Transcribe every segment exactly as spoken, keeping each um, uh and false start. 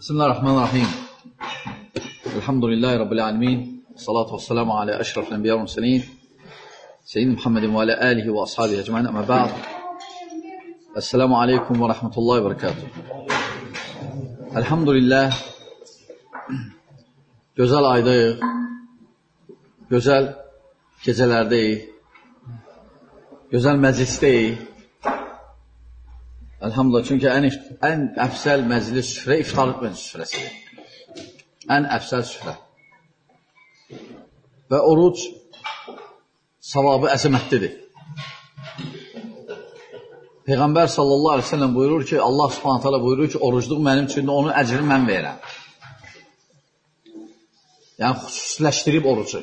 Bismillahirrahmanirrahim. Elhamdülillahi Rabbil alemin. Salatu vesselamu ala eşrafil enbiya ve murselin. Seyyidina Muhammedin ve ala alihi ve ashabihi ecmaîn. Amma ba'd. Esselamu aleyküm ve rahmetullahi ve berekatuhu. Elhamdülillah. Gözəl aydayıq. Gözəl gecələrdəyik. Gözəl məclisdəyik. Elhamdülillah, çünki ən, ən əfsəl məclis süfrə iftarlıq məclis süfrəsidir. Ən əfsəl süfrə. Və oruc savabı əzəmətlidir. Peyğəmbər sallallahu aleyhi ve sellem buyurur ki, Allah subhanahu teala buyurur ki, orucluq mənim üçün də onun əcrini mən verəm. Yəni, xüsusiləşdirib orucu.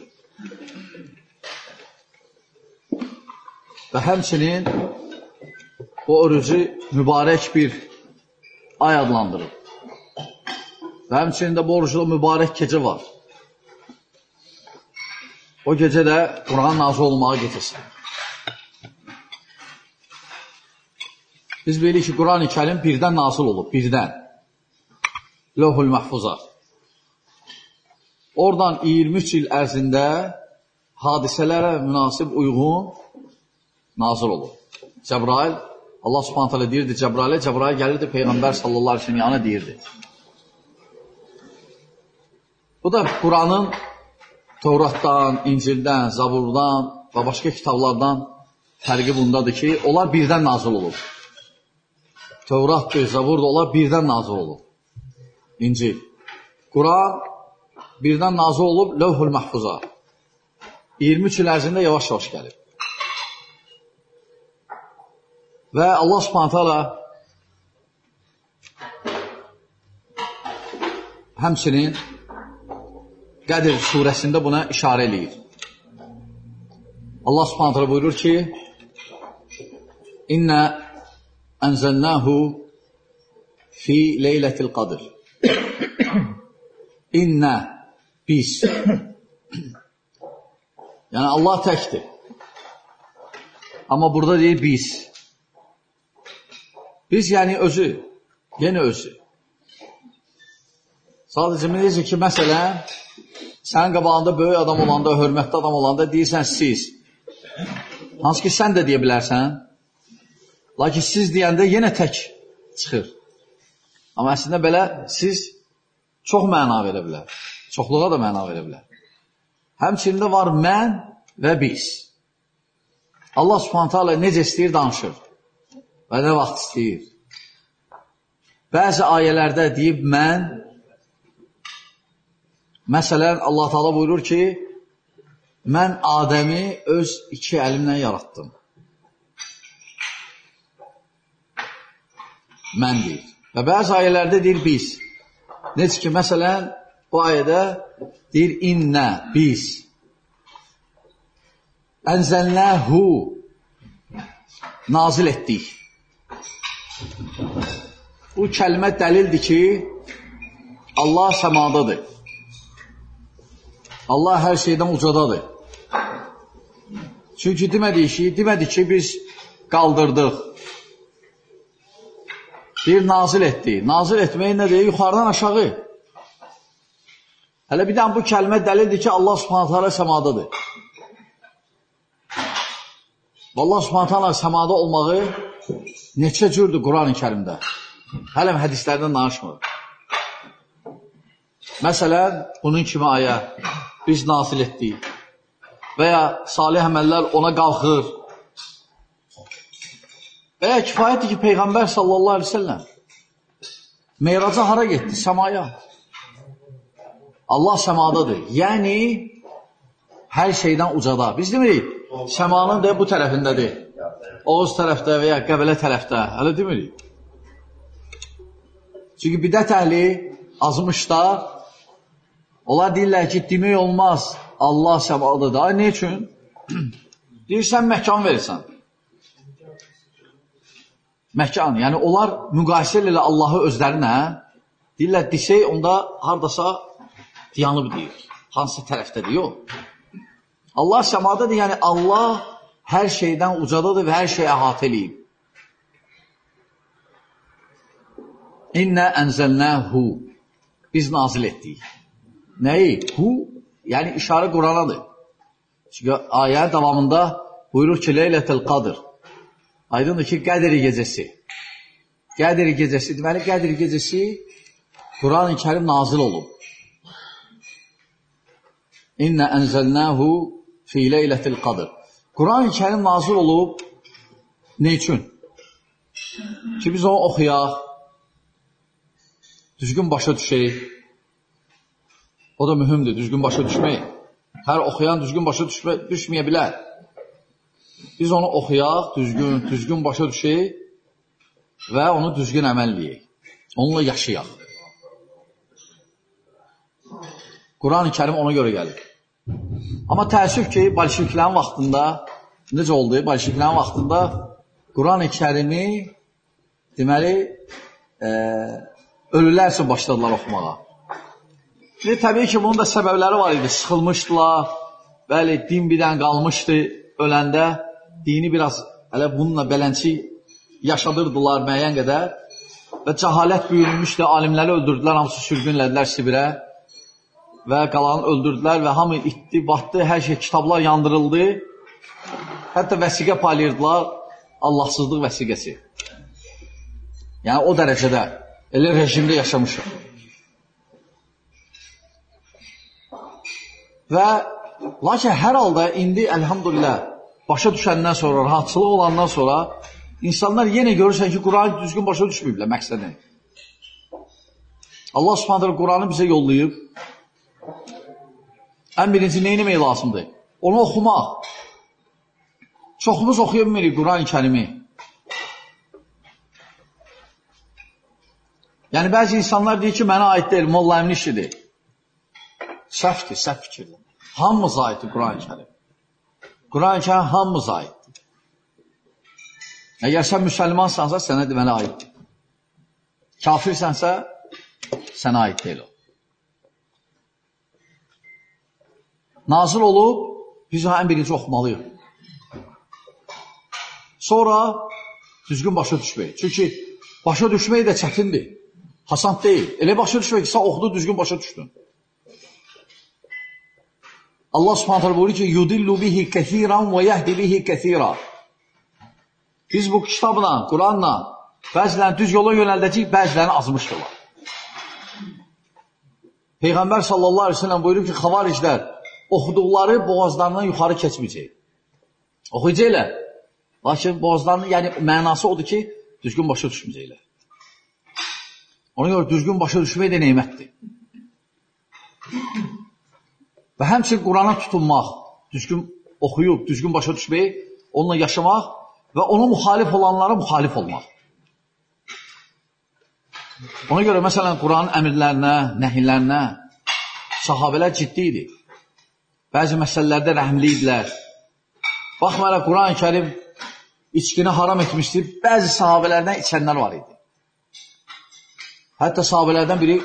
Və həmçinin o orucu mübarək bir ay adlandırır. Və həmçinin də bu orucda mübarək gecə var. O gecə də Quran nazil olmağa gecəsidir. Biz bilirik ki, Quran-ı Kərim birdən nazil olub, birdən. Lövhül Məhfuza. Oradan iyirmi üç il ərzində hadisələrə münasib uyğun nazil olub. Cəbrail, Allah subhanahu teala deyirdi Cəbrailə, Cəbrail gəlirdi Peyğəmbər sallallahu aleyhi ve sellem yanına deyirdi. Bu da Quranın Tevratdan, İncildən, Zaburdan və başqa kitablardan fərqi bundadır ki, onlar birdən nazil olub. Tevratdır, Zaburda onlar birdən nazil olub. İncil. Quran birdən nazil olub Lövhül Məhfuza. iyirmi üç il ərzində yavaş-yavaş gəlib. Və Allah subhanahu teala həmçinin Qədir surəsində buna işarə eləyir. Allah subhanahu teala buyurur ki, İnnə ənzəlnəhu fi leylətil qadr. İnnə, biz. Yəni Allah təkdir. Amma burada deyir biz. Biz yəni özü, yenə özü. Sadəcə necə ki, məsələn, sənin qabağında böyük adam olanda, hörmətli adam olanda deyirsən siz. Hansı ki, sən də deyə bilərsən. Lakin siz deyəndə yenə tək çıxır. Amma əslində belə siz çox məna verə bilər. Çoxluğa da məna verə bilər. Həmçində var mən və biz. Allah subhanahu teala necə istəyir danışır. Və nə vaxt istəyir. Bəzi ayələrdə deyib mən, məsələn, Allah Teala buyurur ki, mən Adəmi öz iki əlimlə yaratdım. Mən deyir. Və bəzi ayələrdə deyir biz. Necə ki, məsələn, bu ayədə deyir innə, biz. Ənzəlnəhu, nazil etdik. Bu kəlmə dəlildir ki, Allah səmadadır. Allah hər şeydən ucadadır. Çünki demədik ki, demədik ki, biz qaldırdıq. Bir nazil etdik. Nazil etməyi nə deyir? Yuxarıdan aşağı. Hələ bir dənə bu kəlmə dəlildir ki, Allah subhanahu teala səmadadır. Allah subhanahu teala səmada olmağı neçə cürdür Quran-ı Kərimdə? Hələm hədislərdən danışmır. Məsələn, bunun kimi ayə biz nazil etdik və ya salih əməllər ona qalxır və ya kifayətdir ki, Peyğəmbər sallallahu aleyhi ve sellem Meyraca hara getdi? Səmaya. Allah səmadadır. Yəni, hər şeydən ucada. Biz demirik, səmanın da bu tərəfindədir. Oğuz tərəfdə və ya Qəbələ tərəfdə. Hələ demirik. Çünki bidət əhli azmışlar. Onlar deyirlər ki, demək olmaz. Allah səmadadır. Ay, ne üçün? Deyirsən, məkan verirsən. Məkan. Yəni, onlar müqayisə ilə Allahı özlərinə deyirlər, desək, onda haradasa diyanıb deyir. Hansı tərəfdədir? Yox. Allah səmadadır. Yəni, Allah hər şeydən ucadadır və hər şey əhatə eləyib. İnnə ənzəlnəhu. biz nazil etdik. Nəyi? Hu, yəni işarə Quranadır. Çünki ayənin davamında buyurur ki, Leylətul Qadr. Aydındır ki, Qədr gecəsi. Qədr gecəsi, deməli Qədr gecəsi Quran-ı Kərim nazil olub. İnnə ənzəlnəhu fi Leylətul Qadr. Quran-ı Kərim nazil olub nə üçün? Ki biz onu oxuyaq, düzgün başa düşək. O da mühümdür, düzgün başa düşmək. Hər oxuyan düzgün başa düşmə, düşməyə bilər. Biz onu oxuyaq, düzgün, düzgün başa düşək və onu düzgün əməl edək. Onunla yaşayaq. Quran-ı Kərim ona görə gəlir. Amma təəssüf ki, bolşeviklərin vaxtında, necə oldu? Bolşeviklərin vaxtında Quran-ı Kərimi deməli, e, ölülər üçün başladılar oxumağa. Və təbii ki, bunun da səbəbləri var idi. Sıxılmışdılar, bəli, din birdən qalmışdı öləndə. Dini biraz hələ bununla belənçi yaşadırdılar müəyyən qədər. Və cəhalət büyürülmüşdü, alimləri öldürdülər, hamısı sürgünlədilər Sibirə. Və qalanı öldürdülər və hamı itdi, batdı, hər şey, kitablar yandırıldı. Hətta vəsiqə paylayırdılar, Allahsızlıq vəsiqəsi. Yəni o dərəcədə, elə rejimdə yaşamışıq. Və lakin hər halda indi əlhamdülillah başa düşəndən sonra, rahatçılıq olandan sonra insanlar yenə görürsən ki, Quranı düzgün başa düşməyiblər məqsədini. Allah Subhanahu Quranı bizə yollayıb. Ən birinci nə etmək lazımdır? Onu oxumaq. Çoxumuz oxuya bilmirik Quran-ı Kərimi. Yəni bəzi insanlar deyir ki, mənə aid deyil, Molla Əmin işidir. Səhvdir, səhv fikirdir. Hamımıza aiddir Quran-ı Kərim. Quran-ı Kərim hamımıza aiddir. Əgər sən müsəlmansansa, sənə deməli aiddir. Kafirsənsə, sənə aid deyil o. Nazil olub, biz ən birinci oxumalıyıq. Sonra düzgün başa düşmək. Çünki başa düşmək də çətindir. Hasan deyil. Elə başa düşmək ki, sən oxudu, düzgün başa düşdün. Allah Subhanahu buyurur ki, yudillu bihi kəsiran və yəhdi bihi kəsira. Biz bu kitabla, Quranla bəzilərini düz yola yönəldəcək, bəzilərini azmışdırlar. Peyğəmbər sallallahu aleyhi ve sellem buyurur ki, xavariclər oxuduqları boğazlarından yuxarı keçməyəcək. Oxuyacaqlar. Lakin boğazlarının, yəni mənası odur ki, düzgün başa düşməyəcəklər. Ona görə düzgün başa düşmək də neymətdir. Və həmçinin Qurana tutunmaq, düzgün oxuyub, düzgün başa düşmək, onunla yaşamaq və ona müxalif olanlara müxalif olmaq. Ona görə, məsələn, Quranın əmirlərinə, nəhillərinə sahabələr ciddi idi. Bəzi məsələlərdə rəhmli idilər. Baxmayaraq, Quran-ı Kərim içkini haram etmişdir, bəzi sahabələrdən içənlər var idi. Hətta sahabələrdən biri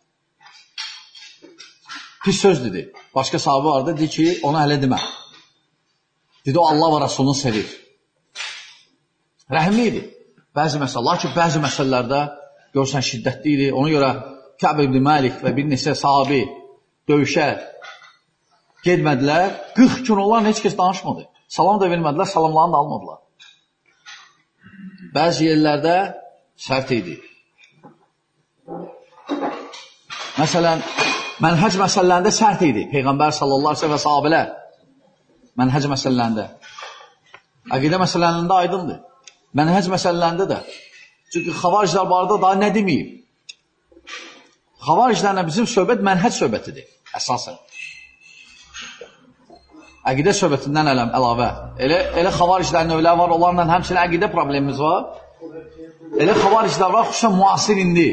pis söz dedi. Başqa sahabə vardı, dedi ki, ona hələ demə. Dedi, o Allah və Rasulunu sevir. Rəhimli idi. Bəzi məsələlər, lakin bəzi məsələlərdə görsən şiddətli idi. Ona görə Kəb ibn Məlik və bir neçə sahabi döyüşə gedmədilər. qırx gün olan heç kəs danışmadı. Salam da vermədilər, salamlarını da almadılar. Bəzi yerlərdə sərt idi. Məsələn, mənhəc məsələlərində sərt idi. Peyğəmbər sallallahu aleyhi və sahabələr mənhəc məsələlərində. Əqidə məsələlərində aydındır. Mənhəc məsələlərində də. Çünki xavariclər barədə daha nə deməyib? Xavariclərlə bizim söhbət mənhəc söhbətidir, əsasən. Əqidə söhbətindən ələm, əlavə. Elə, elə xavariclərin növləri var, onlarla həmçinin əqidə problemimiz var. Elə xavariclər var, xüsusən müasir indi.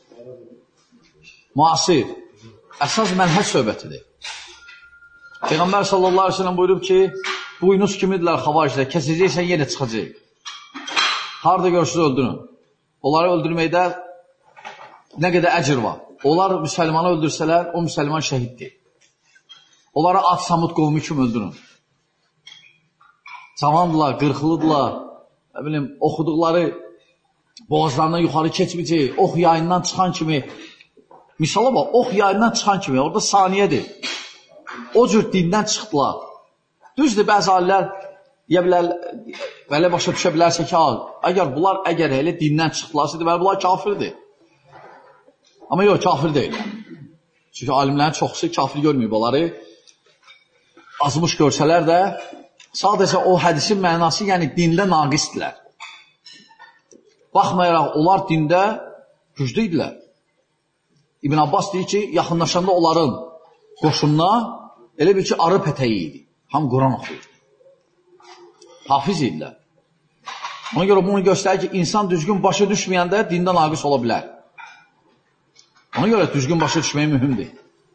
Müasir. Əsas mənhəc söhbətidir. Peyğəmbər sallallahu aleyhi ve sellem buyurub ki, buynuz kimidirlər xavariclər, kəsəcəksən yenə çıxacaq. Harada görsünüz öldürün. Onları öldürməkdə nə qədər əcr var. Onlar müsəlmanı öldürsələr, o müsəlman şəhiddir. Onları at samut qovmu kimi öldürün. Cavandılar, qırxılıdırlar, bilim, oxuduqları boğazlarından yuxarı keçməyəcək, ox yayından çıxan kimi Misala bax, ox yayından çıxan kimi, orada saniyədir. O cür dindən çıxdılar. Düzdür, bəzi alilər deyə bilər, belə başa düşə bilərsə ki, əgər bunlar əgər elə dindən çıxdılarsa, deməli, bunlar kafirdir. Amma yox, kafir deyil. Çünki alimlərin çoxusu kafir görməyib onları. Azmış görsələr də, sadəcə o hədisin mənası, yəni dində naqisdirlər. Baxmayaraq, onlar dində güclü idilər. İbn Abbas deyir ki, yaxınlaşanda onların qoşununa elə bir ki, arı pətəyi idi. Ham Quran oxuyur. Hafiz idilər. Ona görə bunu göstərir ki, insan düzgün başa düşməyəndə dində naqis ola bilər. Ona görə düzgün başa düşmək mühümdir.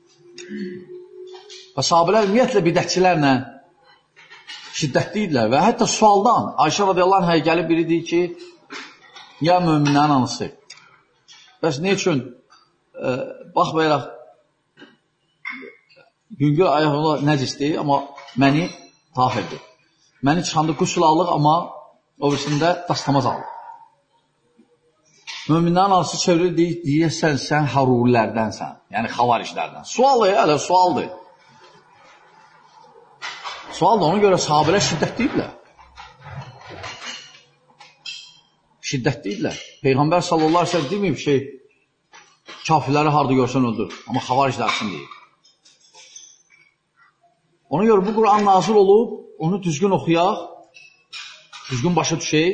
Və sahabələr ümumiyyətlə bidətçilərlə şiddətli idilər və hətta sualdan Ayşə radiyallahu anhə gəlib biri deyir ki, ya möminlərin anısı. Bəs ne üçün e, baxmayaraq yüngül ayaqlı nəcisdir, amma məni taf edir. Məni çıxanda qüsul alıq, amma o birisində dastamaz alıq. Möminlərin arası çevrilir, deyir, deyirsən, sən harurilərdənsən, yəni xavarişlərdən. Sualdır, hələ sualdır. Sualdır, ona görə sahabələr şiddətliyirlər. Şiddətliyirlər. Peyğəmbər sallallahu aleyhi ve sellem deməyib ki, kafirləri harada görsən öldür, amma xavarişlərsin deyir. Ona görə bu Quran nazil olub, onu düzgün oxuyaq, düzgün başa düşək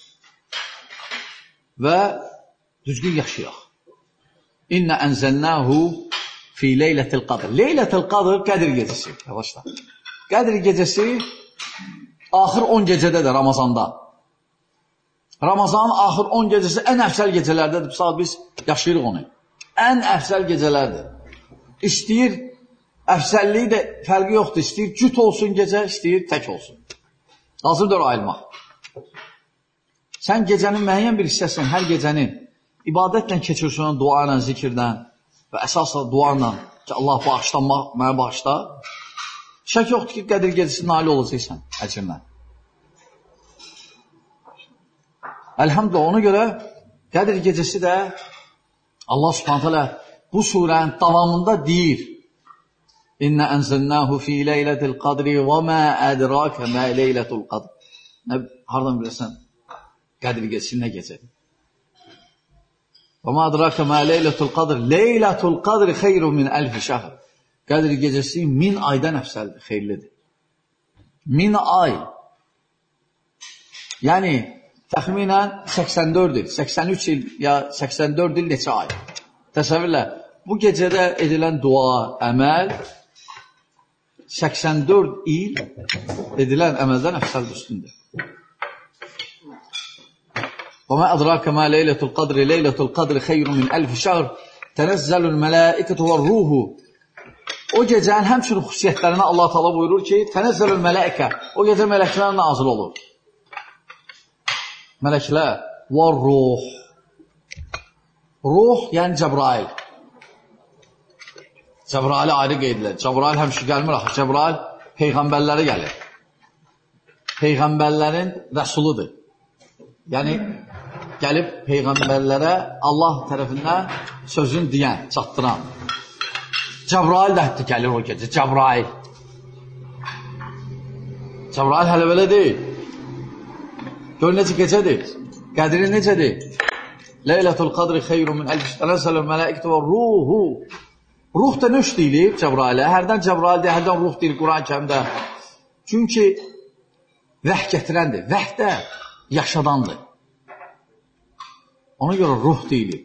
və düzgün yaşayaq. İnnə ənzəlnəhu fi leylətil qadr. Leylətil qadr Qədir gecəsi. Yavaşla. Qədir gecəsi axır on gecədədir Ramazanda. Ramazanın axır on gecəsi ən əfsəl gecələrdədir. Biz yaşayırıq onu. Ən əfsəl gecələrdir. İstəyir, əfsəlliyi də fərqi yoxdur. İstəyir cüt olsun gecə, istəyir tək olsun. Lazımdır ayılmaq. Sən gecənin müəyyən bir hissəsini, hər gecənin ibadətlə keçirsən, dua ilə, zikirlə və əsasla dua ilə ki, Allah bağışlanmaq, mənə bağışla. Şək yoxdur ki, Qədir gecəsi nail olacaqsan əcrimlə. Əlhamdülillah, ona görə Qədir gecəsi də Allah subhanət hələ bu surənin davamında deyir, İnnə ənzəlnəhu fi leylətil qadri və mə ədrakə mə leylətul qadr. Hardan bilirsən? Qədir gecəsi nə gecədir? Və mə ədrakə mə leylətul qadr. Leylətul qadri xeyru min əlfi şəhr. Qədir gecəsi min aydan əfsəldir, xeyirlidir. Min ay. Yəni, təxminən səksən dörd il, səksən üç il ya səksən dörd il neçə ay. Təsəvvürlə, bu gecədə edilən dua, əməl səksən dörd il edilən əməldən əfsəl üstündür. Və mə ədrakə mə leylətul qadri, leylətul qadri xeyru min əlfi şəhr, tənəzzəlül mələikətu və ruhu. O gecənin həmçinin xüsusiyyətlərinə Allah Teala buyurur ki, tənəzzəlül mələikə, o gecə mələklər nazil olur. Mələklər və ruh. Ruh, yəni Cəbrail. Cəbraili ayrı qeydilir. Cəbrail həmişə gəlmir axı. Cəbrail peyğəmbərlərə gəlir. Peyğəmbərlərin rəsuludur. Yəni, gəlib peyğəmbərlərə Allah tərəfindən sözünü deyən, çatdıran. Cəbrail də hətta gəlir o gecə. Cəbrail. Cəbrail hələ belə deyil. Gör necə gecədir. Qədri necədir? Leylətul qadri xeyru min əlfi tənəzzəlül mələikətü və ruhu. Ruh da nöş deyilir Cəbrailə. Hərdən Cəbrail deyir, hərdən ruh deyir Quran-ı Kərimdə. Çünki vəh gətirəndir. Vəh də yaşadandır. Ona görə ruh deyilir.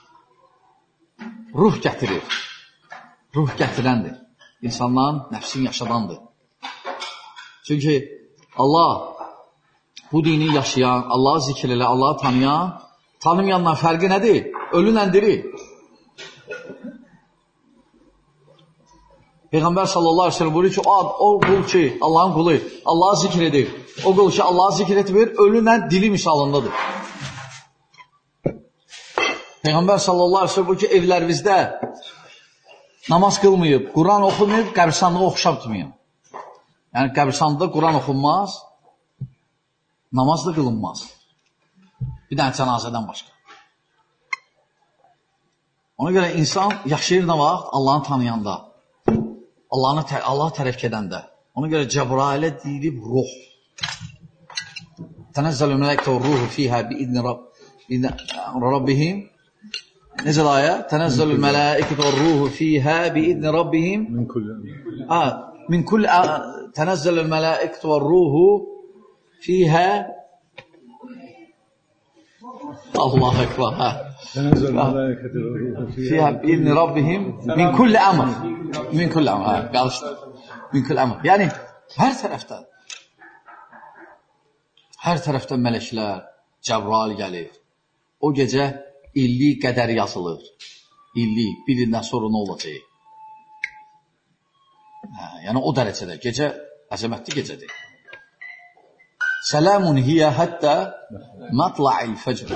Ruh gətirir. Ruh gətirəndir. İnsanların nəfsin yaşadandır. Çünki Allah bu dini yaşayan, Allah'ı zikr elə, Allah'ı tanıyan, tanımayanlar fərqi nədir? Ölünlə diri. Peyğəmbər sallallahu aleyhi ve sellem buyuruyor ki, o, o qul ki, Allah'ın qulu, Allah'ı zikr edir. O qul ki, Allah'ı zikr etmir, ölünlə dili misalındadır. Peyğəmbər sallallahu aleyhi ve sellem buyuruyor ki, evlərimizdə namaz qılmayıb, Quran oxumayıb, qəbristanlığı oxşabtmayın. Yəni, qəbristanlıqda Quran oxunmaz, namaz da qılınmaz. Bir dənə cənazədən başqa. Ona görə insan yaşayır nə vaxt? Allah'ını tanıyanda. Allah'ını Allah tərəf edəndə. Ona görə Cəbrailə deyilib ruh. Tənəzzəlü mələkətə və ruhu fiyhə biidni Rabbihim. Necə də ayə? Tənəzzəlü mələkətə və ruhu fiyhə biidni Rabbihim. Min kulli əmr. Min kulli tənəzzəlü mələkətə və ruhu fiyhə Allah ekber. Tənəzzəlü mələkətə və ruhu fiyhə biidni Rabbihim. Min kulli əmr. Min kulli əmr. Qarışdı. Min kulli əmr. Yəni, hər tərəfdən hər tərəfdən mələklər, Cəbrail gəlir. O gecə illik qədər yazılır. İllik, bir ildən sonra nə olacaq? Hə, yəni o dərəcədə. Gecə əzəmətli gecədir. Səlamun hiyə həttə matla'il fəcr.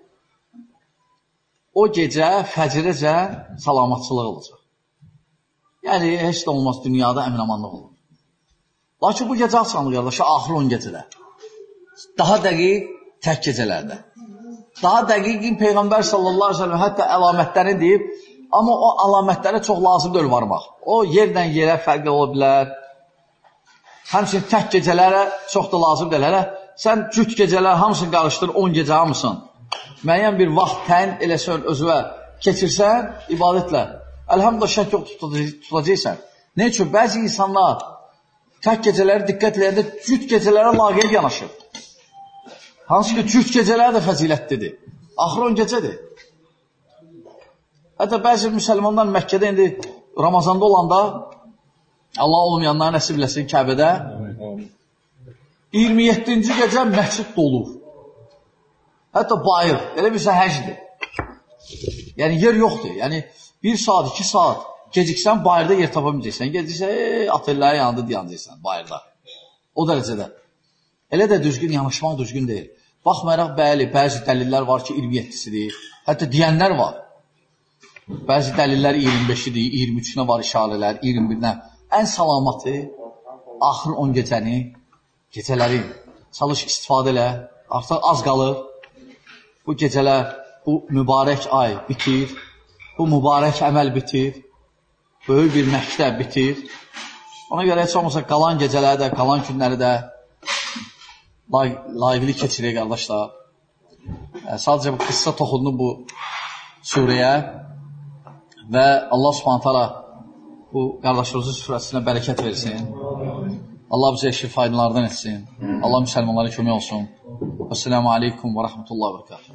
O gecə fəcrəcə salamatçılıq olacaq. Yəni, heç də olmaz dünyada əmin-amanlıq olur. Lakin bu gecə açanlıq, qardaşı, axır on gecədə. Daha dəqiq tək gecələrdə. Daha dəqiqin Peyğəmbər sallallahu aleyhi ve sellem hətta əlamətlərini deyib, amma o əlamətlərə çox lazım deyil varmaq. O yerdən yerə fərqli ola bilər. Həmçinin tək gecələrə çox da lazım deyil. Hələ sən cüt gecələr hamısını qarışdır, on gecə hamısın. Müəyyən bir vaxt təyin eləsən, özüvə keçirsən ibadətlə. Əlhamdülillah şək yox tutacaqsan. Ne üçün? Bəzi insanlar tək gecələri diqqət eləyəndə cüt gecələrə laqeyd yanaşır. Hansı ki, cüt gecələr də fəzilətlidir. Axır on gecədir. Hətta bəzi müsəlmanlar Məkkədə indi Ramazanda olanda Allah olmayanlara nəsib eləsin Kəbədə iyirmi yeddinci gecə məscid dolur. Hətta bayır. Elə bilsə həcdir. Yəni yer yoxdur. Yəni bir saat, iki saat geciksən bayırda yer tapamayacaqsan. Geciksən, ey, otellərin yanında dayanacaqsan bayırda. O dərəcədə. Elə də düzgün yanaşmaq düzgün deyil. Baxmayaraq, bəli, bəzi dəlillər var ki, iyirmi yeddisidir. Hətta deyənlər var. Bəzi dəlillər iyirmi beşidir, iyirmi üçünə var işarələr, iyirmi birinə. Ən salamatı, axır on gecəni, gecələri çalış istifadə elə. Artıq az qalır. Bu gecələr, bu mübarək ay bitir. Bu mübarək əməl bitir. Böyük bir məktəb bitir. Ona görə heç olmasa qalan gecələri də, qalan günləri də layiqli keçirir, qardaşlar. Sadəcə bu qıssa toxundu bu surəyə və Allah subhanət hala bu qardaşlarımızın süfrəsinə bərəkət versin. Allah bizə eşki faydalardan etsin. Allah müsəlmanlara kömək olsun. Esselamu aleykum və rəhmətullahi və bərəkatuhu.